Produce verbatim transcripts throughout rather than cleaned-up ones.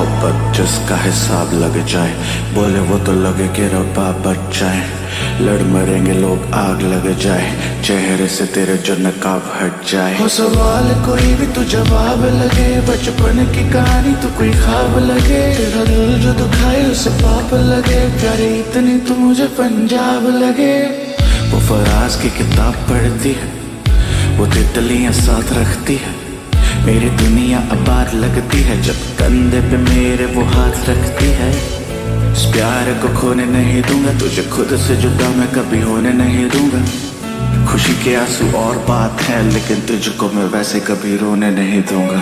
मोहब्बत जिसका हिसाब लग जाए, बोले वो तो लगे कि रब्बा बच जाए। लड़ मरेंगे लोग आग लग जाए, चेहरे से तेरे जो नकाब हट जाए। हो सवाल कोई भी तो जवाब लगे, बचपन की कहानी तो कोई ख्वाब लगे। तेरा दिल जो दुखाए उसे पाप लगे, प्यारे इतनी तो मुझे पंजाब लगे। वो फराज की किताब पढ़ती है, वो तितलियां साथ रखती है। मेरी दुनिया आबाद लगती है जब कंधे पे मेरे वो हाथ रखती है। इस प्यार को खोने नहीं दूंगा, तुझे खुद से जुदा मैं कभी होने नहीं दूंगा। खुशी के आंसू और बात है, लेकिन तुझको मैं वैसे कभी रोने नहीं दूंगा।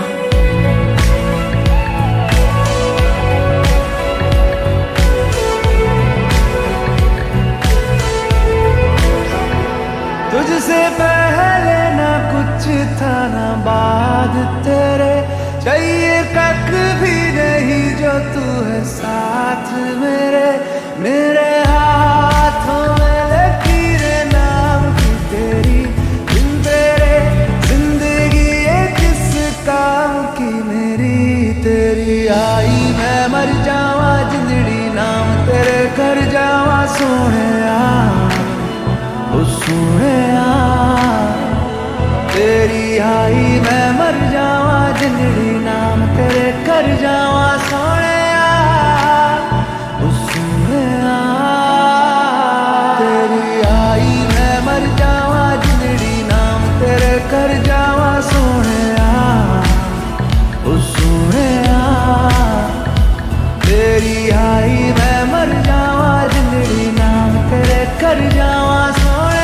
तुझसे पहले ना कुछ था ना बाद तेरे, चाहिए कख भी नहीं जो तू है साथ मेरे। मेरे हाथों में लकीरें नाम की तेरी, बिन तेरे जिंदगी ये किस काम की मेरी। तेरी आई मैं मर जावा जिंदड़ी नाम तेरे कर जावा सोने ओ सोने। तेरी आई मैं मर जावा जिंदड़ी नाम तेरे कर जावा सोने ओ सोने। तेरी आई मैं मर जावा जिंदड़ी नाम तेरे कर जावा सोने ओ सोने। तेरी आई मैं मर जावा जिंदड़ी नाम तेरे कर जावा सोने।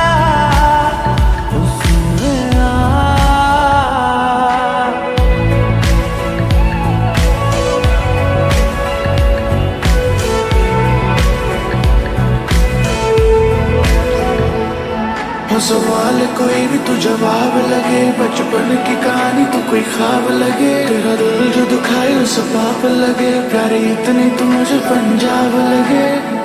हो सवाल कोई भी तो जवाब लगे, बचपन की कहानी तो कोई ख्वाब लगे। तेरा दिल जो दुखाए उसे पाप लगे, प्यारे इतनी तो मुझे पंजाब लगे।